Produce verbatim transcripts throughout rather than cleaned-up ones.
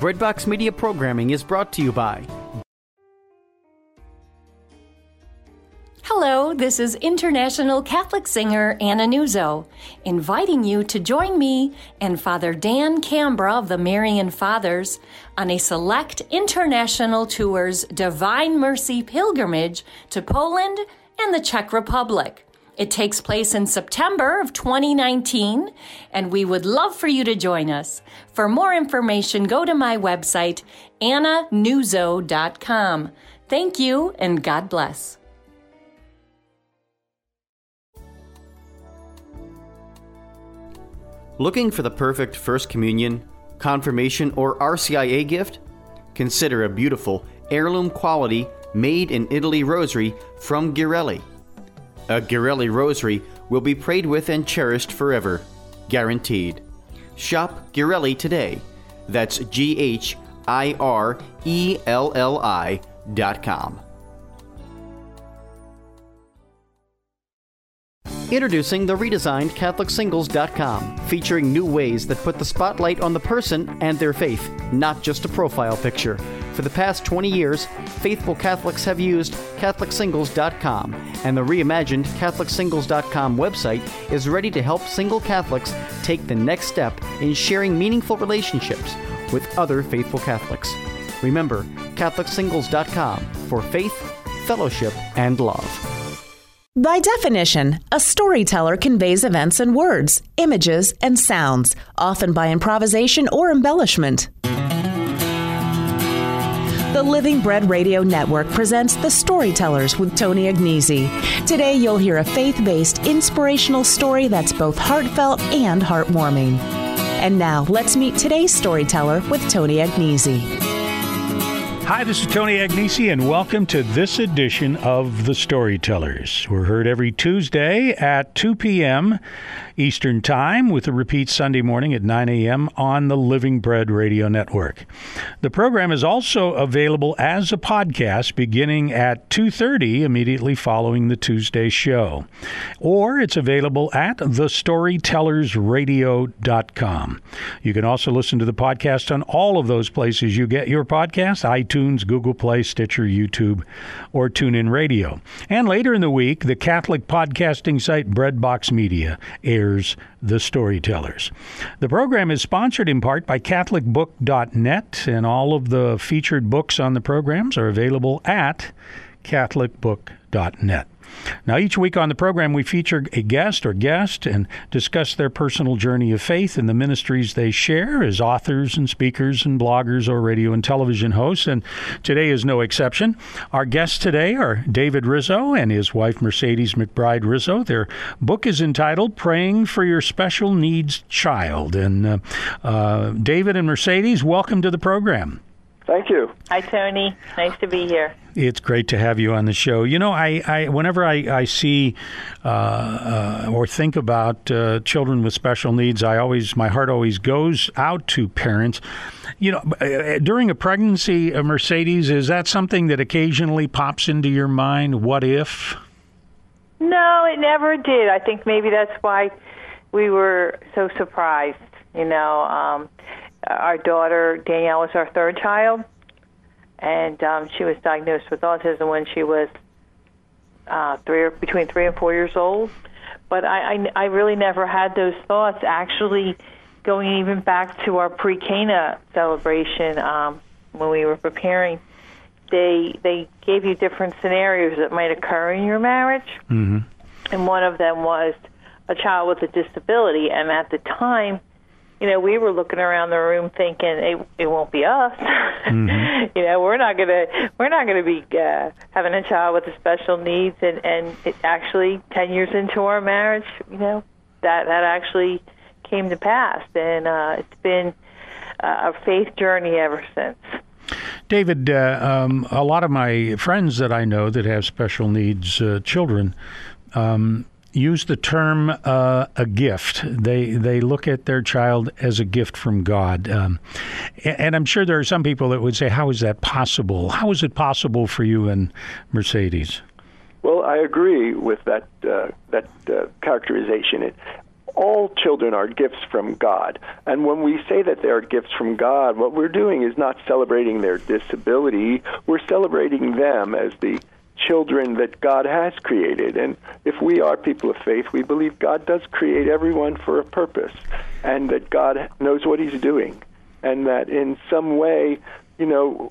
Breadbox Media programming is brought to you by... Hello, this is international Catholic singer Anna Nuzzo, inviting you to join me and Father Dan Cambra of the Marian Fathers on a select international tour's Divine Mercy pilgrimage to Poland and the Czech Republic. It takes place in September of twenty nineteen, and we would love for you to join us. For more information, go to my website, anna nuzzo dot com. Thank you, and God bless. Looking for the perfect First Communion, Confirmation, or R C I A gift? Consider a beautiful, heirloom quality, made-in-Italy rosary from Ghirelli. A Ghirelli rosary will be prayed with and cherished forever, guaranteed. Shop Ghirelli today. That's G H I R E L L I dot com. Introducing the redesigned Catholic Singles dot com, featuring new ways that put the spotlight on the person and their faith, not just a profile picture. For the past twenty years, faithful Catholics have used Catholic Singles dot com, and the reimagined Catholic Singles dot com website is ready to help single Catholics take the next step in sharing meaningful relationships with other faithful Catholics. Remember, Catholic Singles dot com for faith, fellowship, and love. By definition, a storyteller conveys events in words, images, and sounds, often by improvisation or embellishment. The Living Bread Radio Network presents The Storytellers with Tony Agnesi. Today you'll hear a faith-based, inspirational story that's both heartfelt and heartwarming. And now, let's meet today's storyteller with Tony Agnesi. Hi, this is Tony Agnesi, and welcome to this edition of The Storytellers. We're heard every Tuesday at two p.m. Eastern Time, with a repeat Sunday morning at nine a.m. on the Living Bread Radio Network. The program is also available as a podcast beginning at two thirty, immediately following the Tuesday show. Or it's available at the storytellers radio dot com. You can also listen to the podcast on all of those places you get your podcast, iTunes, Google Play, Stitcher, YouTube, or TuneIn Radio. And later in the week, the Catholic podcasting site Breadbox Media airs The Storytellers. The program is sponsored in part by Catholic Book dot net, and all of the featured books on the programs are available at Catholic Book dot net. Now, each week on the program, we feature a guest or guest and discuss their personal journey of faith and the ministries they share as authors and speakers and bloggers or radio and television hosts, and today is no exception. Our guests today are David Rizzo and his wife Mercedes McBride Rizzo. Their book is entitled Praying for Your Special Needs Child. And uh, uh, David and Mercedes, welcome to the program. Thank you. Hi, Tony. Nice to be here. It's great to have you on the show. You know, I, I whenever I, I see uh, uh, or think about uh, children with special needs, I always my heart always goes out to parents. You know, during a pregnancy, uh, Mercedes, is that something that occasionally pops into your mind? What if? No, it never did. I think maybe that's why we were so surprised. You know, um, our daughter Danielle was our third child. And um, she was diagnosed with autism when she was uh, three or between three and four years old. But I, I, I really never had those thoughts. Actually, going even back to our pre-Cana celebration, um, when we were preparing, they they gave you different scenarios that might occur in your marriage. Mm-hmm. And one of them was a child with a disability. And at the time, you know, we were looking around the room thinking it, it won't be us. Mm-hmm. You know, we're not gonna we're not gonna be uh, having a child with special needs. And and it actually, ten years into our marriage, you know, that that actually came to pass, and uh, it's been uh, a faith journey ever since. David, uh, um, a lot of my friends that I know that have special needs uh, children. Um, use the term uh, a gift. They they look at their child as a gift from God. Um, and I'm sure there are some people that would say, how is that possible? How is it possible for you and Mercedes? Well, I agree with that uh, that uh, characterization. It, all children are gifts from God. And when we say that they are gifts from God, what we're doing is not celebrating their disability. We're celebrating them as the children that God has created. And if we are people of faith, we believe God does create everyone for a purpose, and that God knows what he's doing, and that in some way, you know,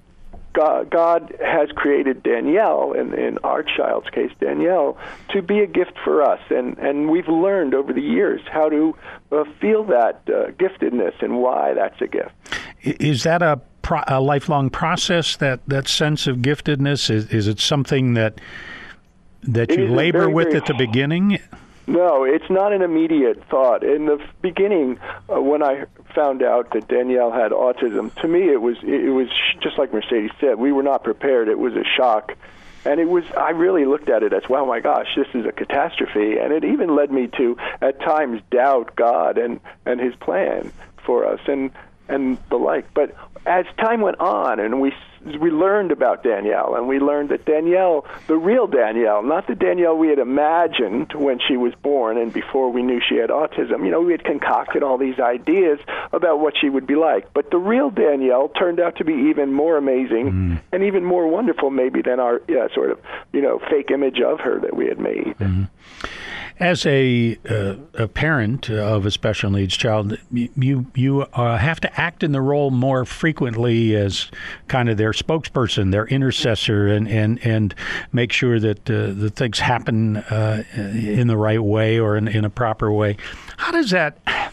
God, God has created Danielle, and in our child's case, Danielle, to be a gift for us. And, and we've learned over the years how to uh, feel that uh, giftedness and why that's a gift. Is that a, pro- a lifelong process, that, that sense of giftedness? Is, is it something that that you labor very, with very, at the beginning? No, it's not an immediate thought. In the beginning, uh, when I found out that Danielle had autism, to me it was it was just like Mercedes said. We were not prepared. It was a shock, and it was. I really looked at it as, wow, my gosh, this is a catastrophe, and it even led me to at times doubt God and and His plan for us, and and the like. But as time went on, and we we learned about Danielle, and we learned that Danielle, the real Danielle, not the Danielle we had imagined when she was born and before we knew she had autism. You know, we had concocted all these ideas about what she would be like. But the real Danielle turned out to be even more amazing mm. and even more wonderful maybe than our yeah, sort of, you know, fake image of her that we had made. Mm-hmm. As a uh, a parent of a special needs child, you you uh, have to act in the role more frequently as kind of their spokesperson, their intercessor, and and, and make sure that uh, the things happen uh, in the right way or in, in a proper way. How does that,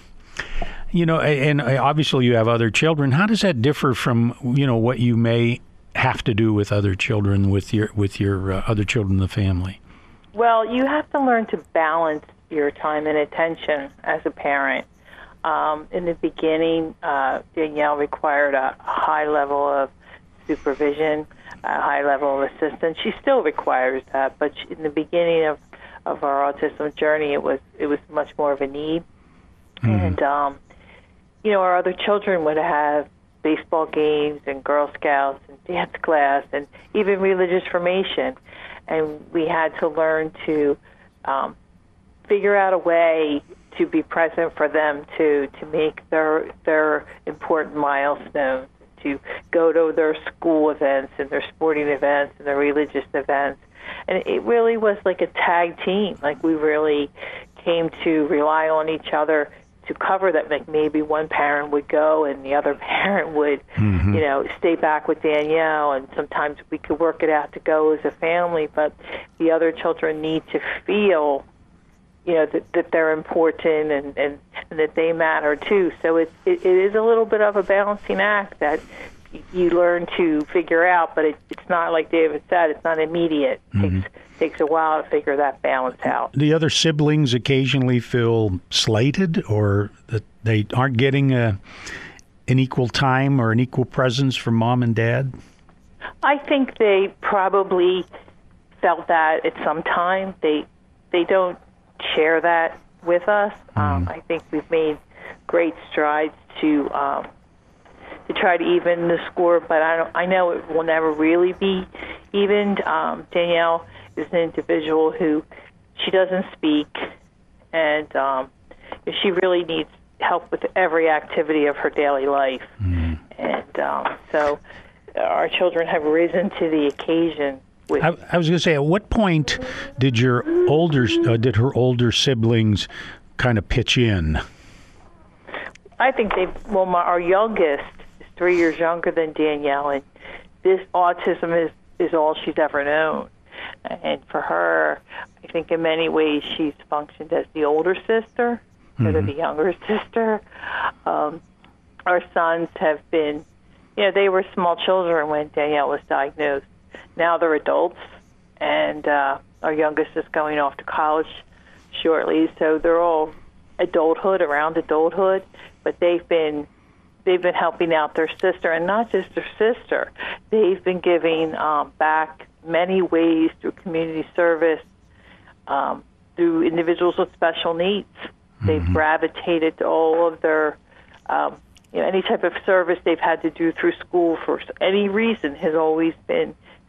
you know, and obviously you have other children. How does that differ from, you know, what you may have to do with other children, with your with your uh, other children in the family? Well, you have to learn to balance your time and attention as a parent. Um, in the beginning, uh, Danielle required a high level of supervision, a high level of assistance. She still requires that, but she, in the beginning of, of our autism journey, it was it was much more of a need. Mm-hmm. And, um, you know, our other children would have baseball games and Girl Scouts and dance class and even religious formation. And we had to learn to um, figure out a way to be present for them, to to make their their important milestones, to go to their school events and their sporting events and their religious events. And it really was like a tag team. Like we really came to rely on each other to cover that. Like maybe one parent would go and the other parent would, mm-hmm. you know, stay back with Danielle, and sometimes we could work it out to go as a family, but the other children need to feel, you know, that, that they're important and, and, and that they matter too. So it, it, it is a little bit of a balancing act that you learn to figure out, but it, it's not, like David said, it's not immediate. It mm-hmm. takes takes a while to figure that balance out. The other siblings occasionally feel slighted, or that they aren't getting a, an equal time or an equal presence from mom and dad? I think they probably felt that at some time. They they don't share that with us. Mm. Um, I think we've made great strides to um, to try to even the score, but I don't, I know it will never really be evened. Um, Danielle is an individual who, she doesn't speak, and um, she really needs help with every activity of her daily life. Mm. And um, so our children have risen to the occasion. With I, I was going to say, at what point did your older, uh, did her older siblings kind of pitch in? I think they, well, my, our youngest is three years younger than Danielle, and this autism is, is all she's ever known. And for her, I think in many ways she's functioned as the older sister instead mm-hmm. of the younger sister. Um, our sons have been, you know, they were small children when Danielle was diagnosed. Now they're adults, and uh, our youngest is going off to college shortly. So they're all adulthood, around adulthood, but they've been they've been helping out their sister, and not just their sister. They've been giving um, back many ways through community service, um, through individuals with special needs. Mm-hmm. They've gravitated to all of their, um, you know, any type of service they've had to do through school for any reason has always been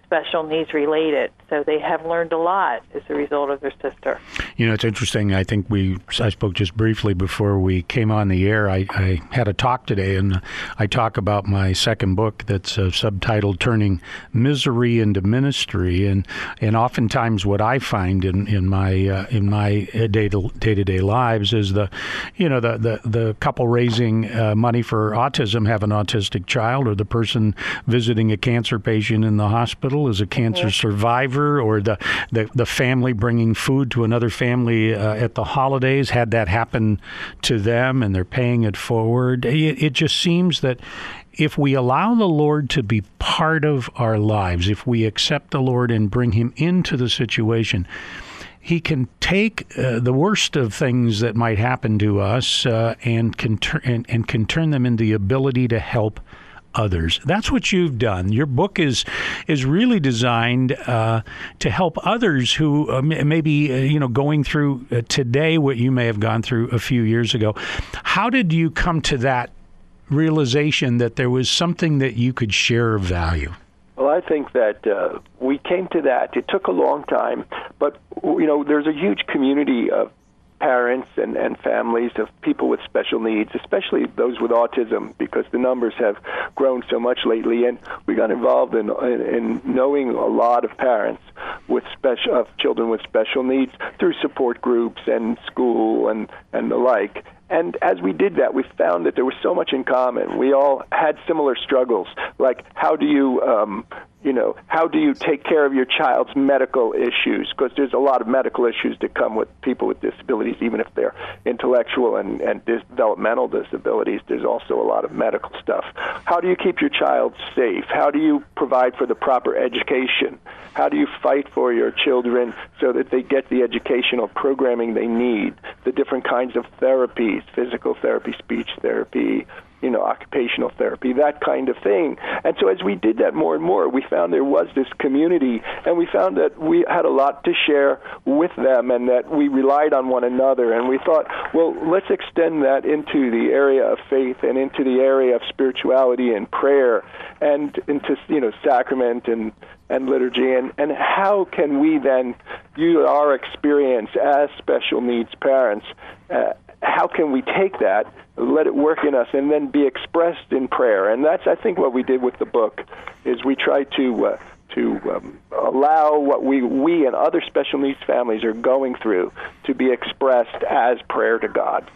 special needs related. So they have learned a lot as a result of their sister. You know, it's interesting. I think we, I spoke just briefly before we came on the air. I, I had a talk today, and I talk about my second book that's uh, subtitled Turning Misery into Ministry. And and oftentimes what I find in, in my uh, in my day to day lives is the, you know, the, the, the couple raising uh, money for autism have an autistic child, or the person visiting a cancer patient in the hospital is a cancer mm-hmm. survivor, or the, the, the family bringing food to another family uh, at the holidays had that happen to them, and they're paying it forward. It, it just seems that if we allow the Lord to be part of our lives, if we accept the Lord and bring him into the situation, he can take uh, the worst of things that might happen to us uh, and can tur- and, and can turn them into the ability to help others. That's what you've done. Your book is is really designed uh, to help others who uh, may be uh, you know going through uh, today what you may have gone through a few years ago. How did you come to that realization that there was something that you could share of value? Well, I think that uh, we came to that. It took a long time, but you know, there's a huge community of parents and, and families of people with special needs, especially those with autism, because the numbers have grown so much lately. And we got involved in, in, in knowing a lot of parents with special of children with special needs through support groups and school and, and the like. And as we did that, we found that there was so much in common. We all had similar struggles, like how do you, um, you know, how do you take care of your child's medical issues? Because there's a lot of medical issues that come with people with disabilities, even if they're intellectual and, and dis- developmental disabilities. There's also a lot of medical stuff. How do you keep your child safe? How do you provide for the proper education? How do you fight for your children so that they get the educational programming they need, the different kinds of therapies, physical therapy, speech therapy, you know, occupational therapy, that kind of thing. And so as we did that more and more, we found there was this community, and we found that we had a lot to share with them and that we relied on one another. And we thought, well, let's extend that into the area of faith and into the area of spirituality and prayer and into, you know, sacrament and and liturgy, and, and how can we then use our experience as special needs parents, uh, how can we take that, let it work in us, and then be expressed in prayer? And that's, I think, what we did with the book, is we tried to uh, to um, allow what we, we and other special needs families are going through to be expressed as prayer to God.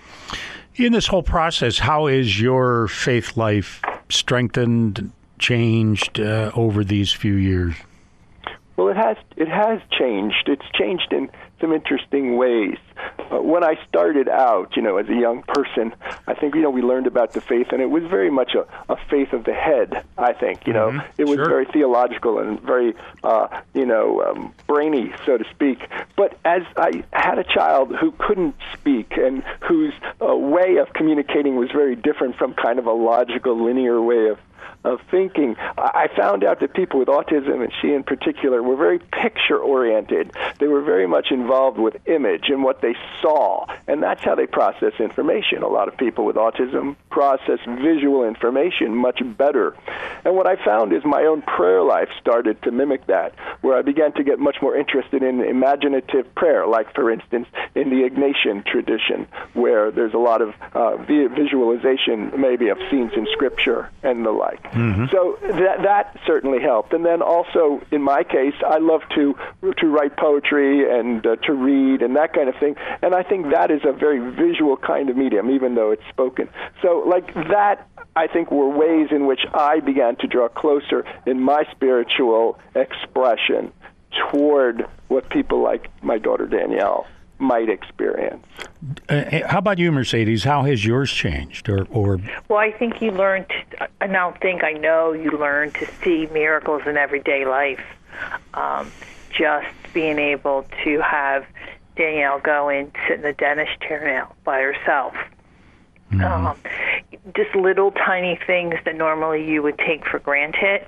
In this whole process, how is your faith life strengthened, changed uh, over these few years? Well, it has it has changed. It's changed in some interesting ways. Uh, when I started out, you know, as a young person, I think, you know, we learned about the faith, and it was very much a, a faith of the head, I think. You know, mm-hmm. It was sure. very theological and very, uh, you know, um, brainy, so to speak. But as I had a child who couldn't speak and whose uh, way of communicating was very different from kind of a logical, linear way of of thinking, I found out that people with autism, and she in particular, were very picture-oriented. They were very much involved with image and what they saw, and that's how they process information. A lot of people with autism process visual information much better. And what I found is my own prayer life started to mimic that, where I began to get much more interested in imaginative prayer, like, for instance, in the Ignatian tradition, where there's a lot of uh, visualization, maybe, of scenes in Scripture and the like. Mm-hmm. So that that certainly helped. And then also, in my case, I love to to write poetry and uh, to read and that kind of thing. And I think that is a very visual kind of medium, even though it's spoken. So like that, I think, were ways in which I began to draw closer in my spiritual expression toward what people like my daughter Danielle might experience. Uh, how about you, Mercedes? How has yours changed? Or, or Well, I think you learn to, I don't think, I know you learn to see miracles in everyday life. Um, just being able to have Danielle go and sit in the dentist chair now by herself. Mm-hmm. Um, just little tiny things that normally you would take for granted.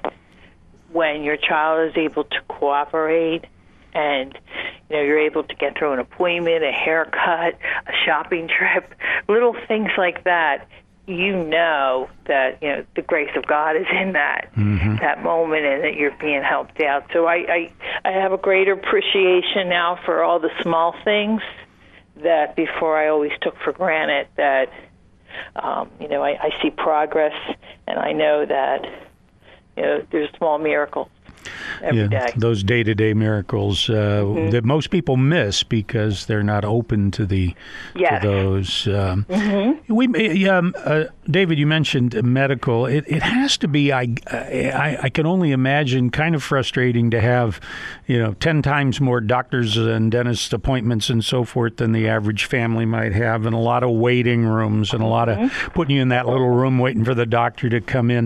When your child is able to cooperate and, you know, you're able to get through an appointment, a haircut, a shopping trip, little things like that, you know that, you know, the grace of God is in that mm-hmm. that moment, and that you're being helped out. So I, I, I have a greater appreciation now for all the small things that before I always took for granted. That, um, you know, I, I see progress, and I know that, you know, there's small miracles every yeah, day. Those day-to-day miracles uh, mm-hmm. that most people miss because they're not open to the yes. to those. Um, mm-hmm. We, um, uh, David, you mentioned medical. It, it has to be. I, I I can only imagine kind of frustrating to have, you know, ten times more doctors and dentist appointments and so forth than the average family might have, and a lot of waiting rooms and a lot mm-hmm. of putting you in that little room waiting for the doctor to come in.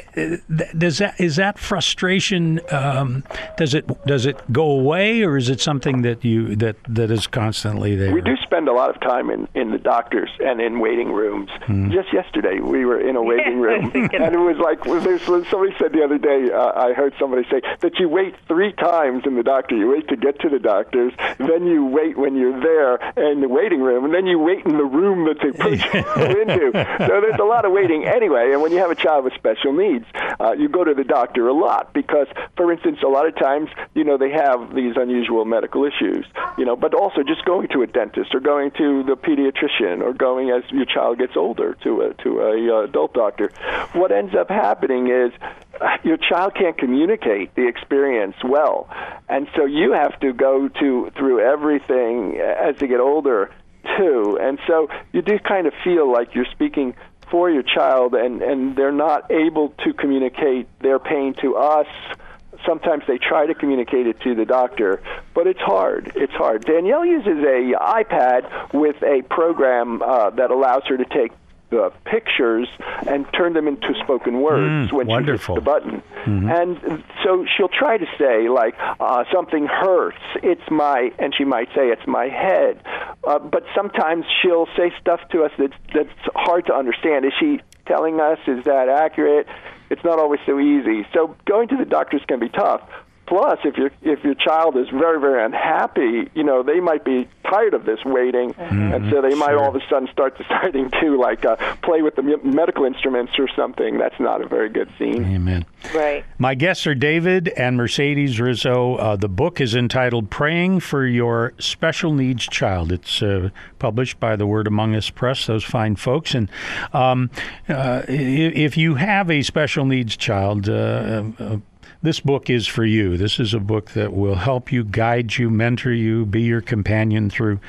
Does that is that frustration? Um, does it does it go away, or is it something that you that, that is constantly there? We do spend a lot of time in, in the doctors and in waiting rooms. Mm. Just yesterday, we were in a waiting room, and it was like there's, somebody said the other day. Uh, I heard somebody say that you wait three times in the doctor. You wait to get to the doctors, then you wait when you're there in the waiting room, and then you wait in the room that they put you into. So there's a lot of waiting anyway. And when you have a child with special needs, uh, you go to the doctor a lot because, for instance, a lot of times, you know, they have these unusual medical issues, you know, but also just going to a dentist or going to the pediatrician or going as your child gets older to a, to a uh, adult doctor. What ends up happening is your child can't communicate the experience well. And so you have to go to through everything as they get older, too. And so you do kind of feel like you're speaking for your child, and, and they're not able to communicate their pain to us. Sometimes they try to communicate it to the doctor, but it's hard. It's hard. Danielle uses a iPad with a program uh, that allows her to take the pictures and turn them into spoken words mm, when wonderful. she hits the button. Mm-hmm. And so she'll try to say, like, uh, something hurts, it's my, and she might say, it's my head. Uh, but sometimes she'll say stuff to us that's, that's hard to understand. Is she telling us? Is that accurate? It's not always so easy. So going to the doctors can be tough. Plus, if your if your child is very, very unhappy, you know, they might be tired of this waiting, mm-hmm. and so they might sure. all of a sudden start deciding to, like, uh, play with the medical instruments or something. That's not a very good scene. Amen. Right. My guests are David and Mercedes Rizzo. Uh, the book is entitled Praying for Your Special Needs Child. It's uh, published by the Word Among Us Press, those fine folks. And um, uh, if you have a special needs child, uh, uh, this book is for you. This is a book that will help you, guide you, mentor you, be your companion through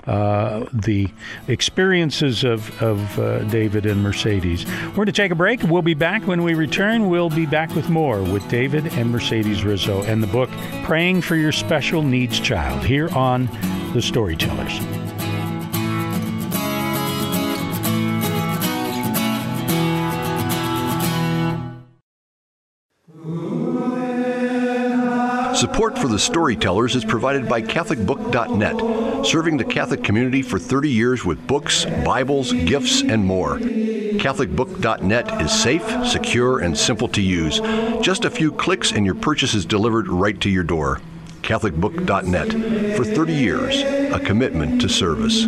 uh, the experiences of, of uh, David and Mercedes. We're going to take a break. We'll be back. When we return, we'll be back with more with David and Mercedes Rizzo and the book Praying for Your Special Needs Child here on The Storytellers. Support for The Storytellers is provided by Catholic Book dot net, serving the Catholic community for thirty years with books, Bibles, gifts, and more. Catholic Book dot net is safe, secure, and simple to use. Just a few clicks and your purchase is delivered right to your door. Catholic Book dot net. For thirty years, a commitment to service.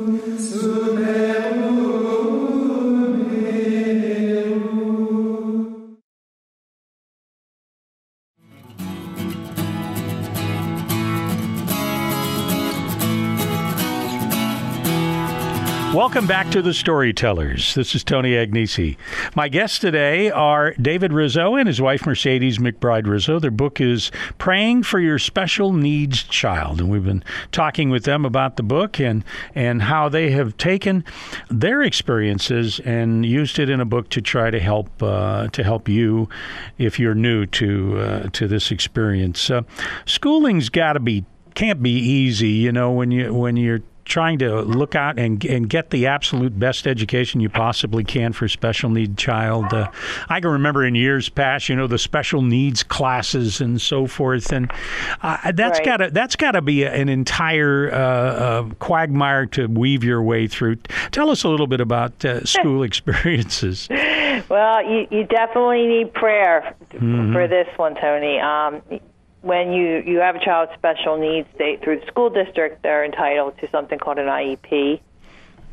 Welcome back to The Storytellers. This is Tony Agnesi. My guests today are David Rizzo and his wife Mercedes McBride Rizzo. Their book is Praying for Your Special Needs Child. And we've been talking with them about the book and, and how they have taken their experiences and used it in a book to try to help uh, to help you if you're new to uh, to this experience. Uh, schooling's got to be can't be easy, you know, when you when you're trying to look out and and get the absolute best education you possibly can for a special need child. Uh, I can remember in years past, you know, the special needs classes and so forth, and uh, that's right. gotta that's gotta be a, an entire uh, uh, quagmire to weave your way through. Tell us a little bit about uh, school experiences. Well, you, you definitely need prayer mm-hmm. for this one, Tony. Um, When you, you have a child with special needs, they, through the school district, they're entitled to something called an I E P.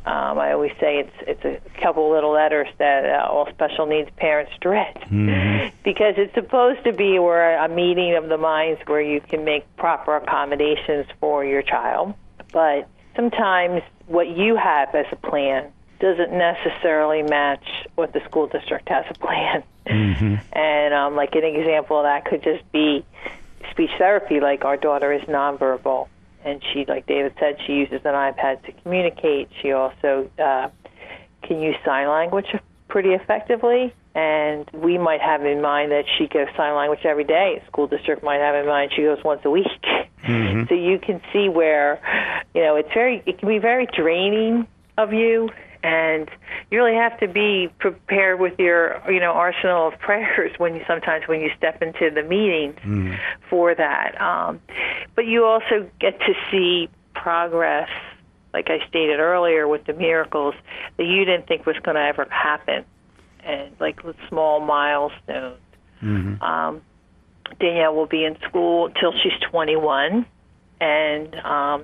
Um, I always say it's it's a couple little letters that uh, all special needs parents dread, mm-hmm. because it's supposed to be where a meeting of the minds where you can make proper accommodations for your child. But sometimes what you have as a plan doesn't necessarily match what the school district has a plan. Mm-hmm. And um, like an example of that could just be speech therapy. Like our daughter is nonverbal. And she, like David said, she uses an iPad to communicate. She also uh, can use sign language pretty effectively. And we might have in mind that she goes sign language every day. The school district might have in mind she goes once a week. Mm-hmm. So you can see where, you know, it's very, it can be very draining of you. And you really have to be prepared with your, you know, arsenal of prayers when you sometimes when you step into the meetings mm. for that. Um, but you also get to see progress, like I stated earlier, with the miracles that you didn't think was going to ever happen, and like with small milestones. Mm-hmm. Um, Danielle will be in school till she's twenty-one, and um,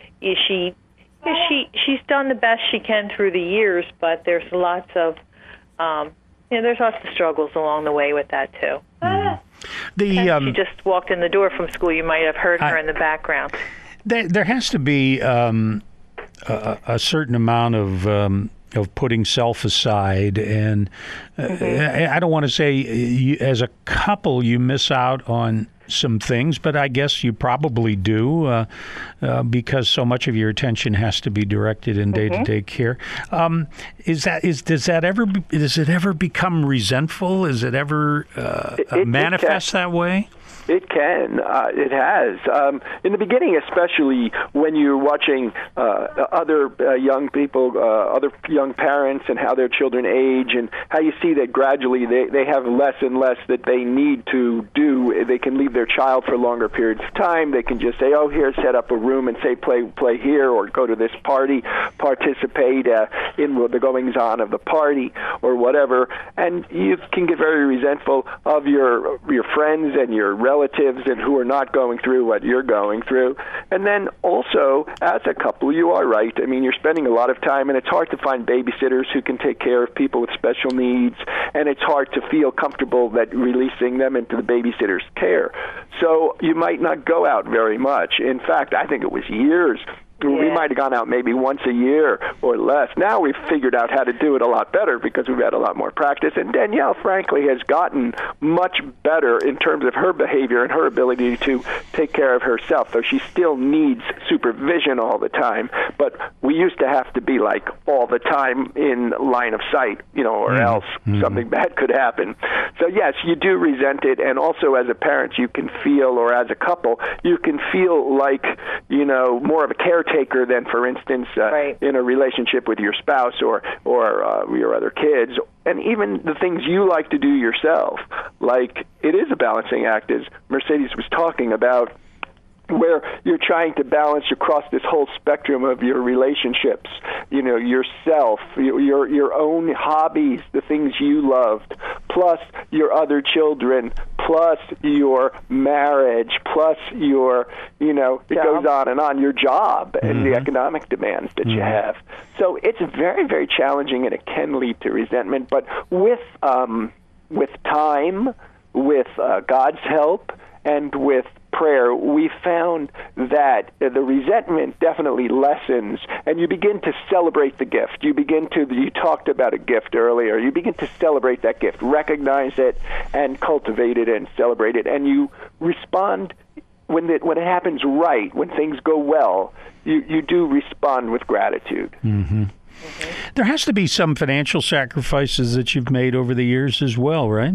she. Yeah, she she's done the best she can through the years, but there's lots of, um, you know, there's lots of struggles along the way with that too. Mm. The um, she just walked in the door from school. You might have heard her I, in the background. There, there has to be um, a, a certain amount of um, of putting self aside, and uh, mm-hmm. I, I don't want to say you, as a couple you miss out on some things, but I guess you probably do uh, uh, because so much of your attention has to be directed in day-to-day mm-hmm. care. Um, is that is does that ever be, does it ever become resentful? Is it ever uh, it, it, manifest it that way? It can. Uh, it has. Um, in the beginning, especially when you're watching uh, other uh, young people, uh, other young parents, and how their children age, and how you see that gradually they, they have less and less that they need to do. They can leave their child for longer periods of time. They can just say, oh, here, set up a room and say, play play here, or go to this party, participate uh, in the goings-on of the party, or whatever. And you can get very resentful of your your friends and your relatives relatives and who are not going through what you're going through. And then also, as a couple, you are right. I mean, you're spending a lot of time, and it's hard to find babysitters who can take care of people with special needs, and it's hard to feel comfortable that releasing them into the babysitter's care. So you might not go out very much. In fact, I think it was years. Yeah. We might have gone out maybe once a year or less. Now we've figured out how to do it a lot better because we've had a lot more practice. And Danielle, frankly, has gotten much better in terms of her behavior and her ability to take care of herself, though she still needs supervision all the time. But we used to have to be like all the time in line of sight, you know, or mm-hmm. else mm-hmm. something bad could happen. So, yes, you do resent it. And also as a parent, you can feel, or as a couple, you can feel like, you know, more of a caretaker taker than, for instance, uh, right. in a relationship with your spouse or or uh, your other kids, and even the things you like to do yourself. Like, it is a balancing act, as Mercedes was talking about, where you're trying to balance across this whole spectrum of your relationships, you know, yourself, your your own hobbies, the things you loved, plus your other children, plus your marriage, plus your, you know, it job. goes on and on, your job and mm-hmm. the economic demands that mm-hmm. you have. So it's very, very challenging, and it can lead to resentment. But with um, with time, with uh, God's help, and with prayer, we found that the resentment definitely lessens, and you begin to celebrate the gift. You begin to, you talked about a gift earlier, you begin to celebrate that gift, recognize it, and cultivate it and celebrate it, and you respond when it, when it happens right, when things go well, you, you do respond with gratitude. Mm-hmm. Mm-hmm. There has to be some financial sacrifices that you've made over the years as well, right?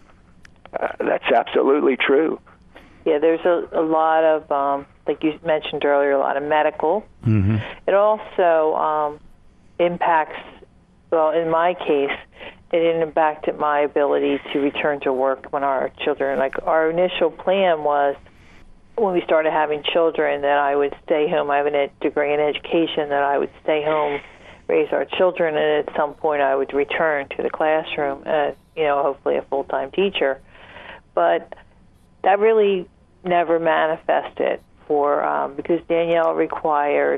Uh, that's absolutely true. Yeah, there's a, a lot of, um, like you mentioned earlier, a lot of medical. Mm-hmm. It also um, impacts, well, in my case, it impacted my ability to return to work when our children, like our initial plan was when we started having children that I would stay home. I have a degree in education, that I would stay home, raise our children, and at some point I would return to the classroom as, you know, hopefully a full-time teacher. But that really never manifested for um, because Danielle required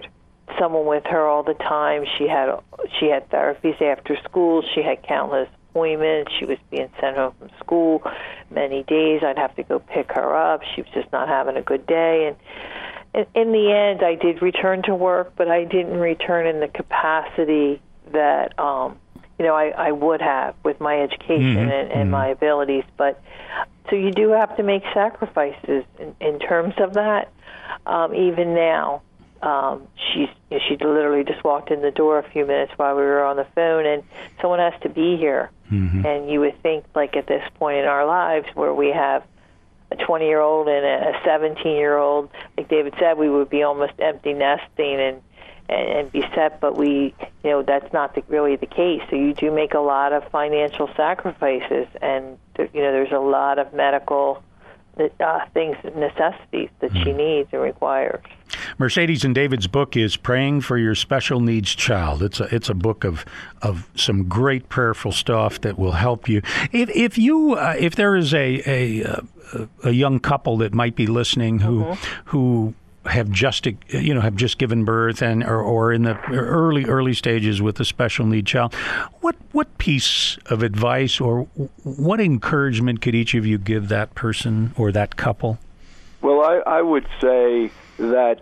someone with her all the time. She had she had therapies after school. She had countless appointments. She was being sent home from school many days. I'd have to go pick her up. She was just not having a good day. And in, in the end, I did return to work, but I didn't return in the capacity that um, you know I, I would have with my education mm-hmm. and, and mm-hmm. my abilities. But so you do have to make sacrifices in, in terms of that. Um, even now, um, she's you know, she literally just walked in the door a few minutes while we were on the phone, and someone has to be here. Mm-hmm. And you would think, like at this point in our lives, where we have a twenty-year-old and a seventeen-year-old, like David said, we would be almost empty nesting and, and, and be set. But we, you know, that's not the, really the case. So you do make a lot of financial sacrifices, and you know, there's a lot of medical uh, things, necessities that mm-hmm. she needs and requires. Mercedes and David's book is Praying for Your Special Needs Child. It's a it's a book of of some great prayerful stuff that will help you. If if you uh, if there is a a a young couple that might be listening who mm-hmm. who have just you know have just given birth and or, or in the early early stages with a special need child, what what piece of advice or what encouragement could each of you give that person or that couple? Well, I, I would say that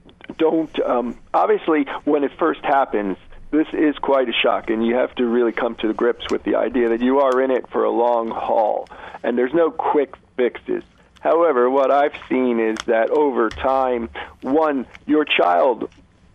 don't, um, obviously, when it first happens, this is quite a shock, and you have to really come to grips with the idea that you are in it for a long haul, and there's no quick fixes. However, what I've seen is that over time, one, your child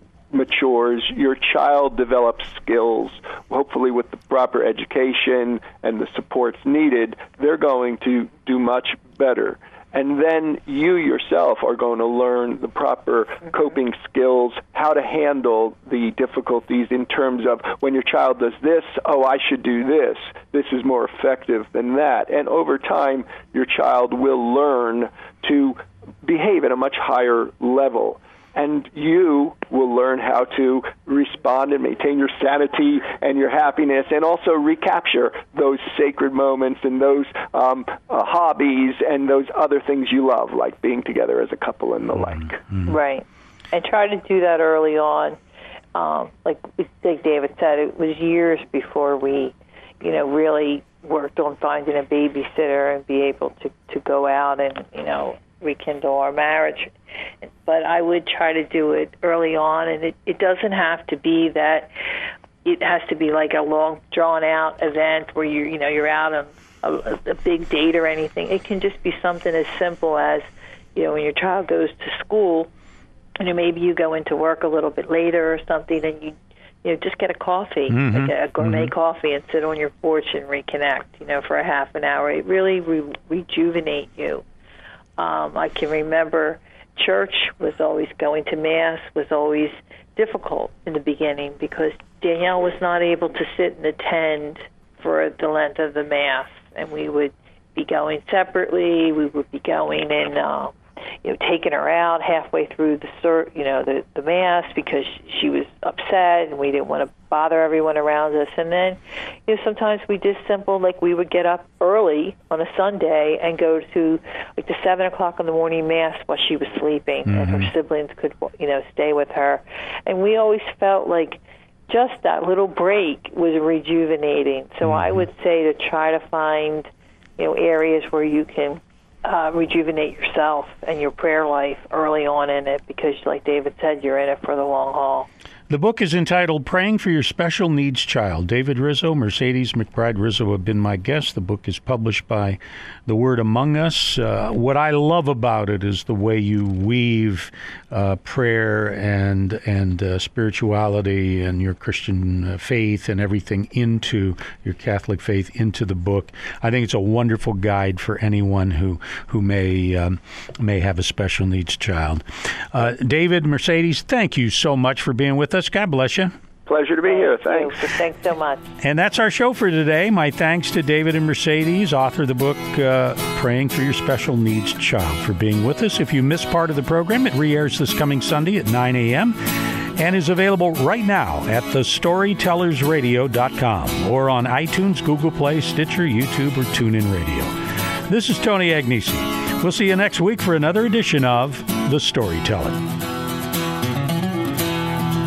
matures, your child develops skills, hopefully with the proper education and the supports needed, they're going to do much better. And then you yourself are going to learn the proper coping skills, how to handle the difficulties in terms of when your child does this, oh, I should do this. This is more effective than that. And over time, your child will learn to behave at a much higher level. And you will learn how to respond and maintain your sanity and your happiness, and also recapture those sacred moments and those um, uh, hobbies and those other things you love, like being together as a couple and the like. Mm-hmm. Right. And try to do that early on. Um, like, like David said, it was years before we, you know, really worked on finding a babysitter and be able to, to go out and, you know, rekindle our marriage. But I would try to do it early on, and it, it doesn't have to be that it has to be like a long drawn out event where you you know you're out on a, a big date or anything. It can just be something as simple as, you know, when your child goes to school, you know, maybe you go into work a little bit later or something, and you you know just get a coffee, mm-hmm. like a gourmet mm-hmm. coffee, and sit on your porch and reconnect, you know, for a half an hour. It really re- rejuvenate you. Um, I can remember church was always going to Mass was always difficult in the beginning because Danielle was not able to sit and attend for the length of the Mass, and we would be going separately. We would be going and uh, you know taking her out halfway through the you know the, the Mass because she was upset, and we didn't want to bother everyone around us. And then you know sometimes we did simple, like we would get up early on a Sunday and go to like the seven o'clock in the morning Mass while she was sleeping, mm-hmm. and her siblings could you know stay with her. And we always felt like just that little break was rejuvenating. So mm-hmm. I would say to try to find you know areas where you can Uh, rejuvenate yourself and your prayer life early on in it, because like David said, you're in it for the long haul. The book is entitled Praying for Your Special Needs Child. David Rizzo, Mercedes McBride Rizzo have been my guests. The book is published by The Word Among Us. Uh, what I love about it is the way you weave uh, prayer and and uh, spirituality and your Christian uh, faith and everything into your Catholic faith into the book. I think it's a wonderful guide for anyone who who may um, may have a special needs child. Uh, David, Mercedes, thank you so much for being with us. God bless you. Pleasure to be here. Thanks. Thanks so much. And that's our show for today. My thanks to David and Mercedes, author of the book uh, Praying for Your Special Needs Child, for being with us. If you missed part of the program, it re-airs this coming Sunday at nine a.m. and is available right now at the storytellers radio dot com or on iTunes, Google Play, Stitcher, YouTube, or TuneIn Radio. This is Tony Agnesi. We'll see you next week for another edition of The Storyteller.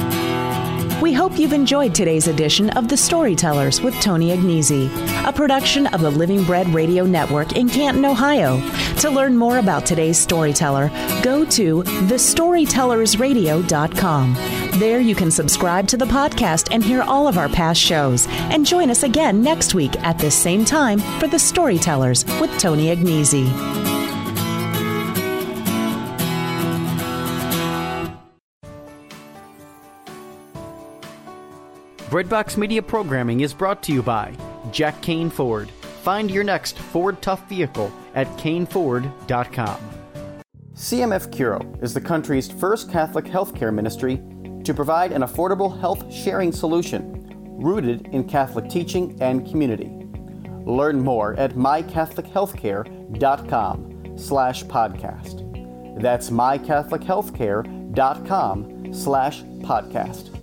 We hope you've enjoyed today's edition of The Storytellers with Tony Agnesi, a production of the Living Bread Radio Network in Canton, Ohio. To learn more about today's storyteller, go to the storytellers radio dot com. There you can subscribe to the podcast and hear all of our past shows. And join us again next week at this same time for The Storytellers with Tony Agnesi. Breadbox Media programming is brought to you by Jack Kane Ford. Find your next Ford Tough vehicle at Kane Ford dot com. C M F Curo is the country's first Catholic healthcare ministry to provide an affordable health sharing solution rooted in Catholic teaching and community. Learn more at my catholic healthcare dot com slash podcast. That's my catholic healthcare dot com slash podcast.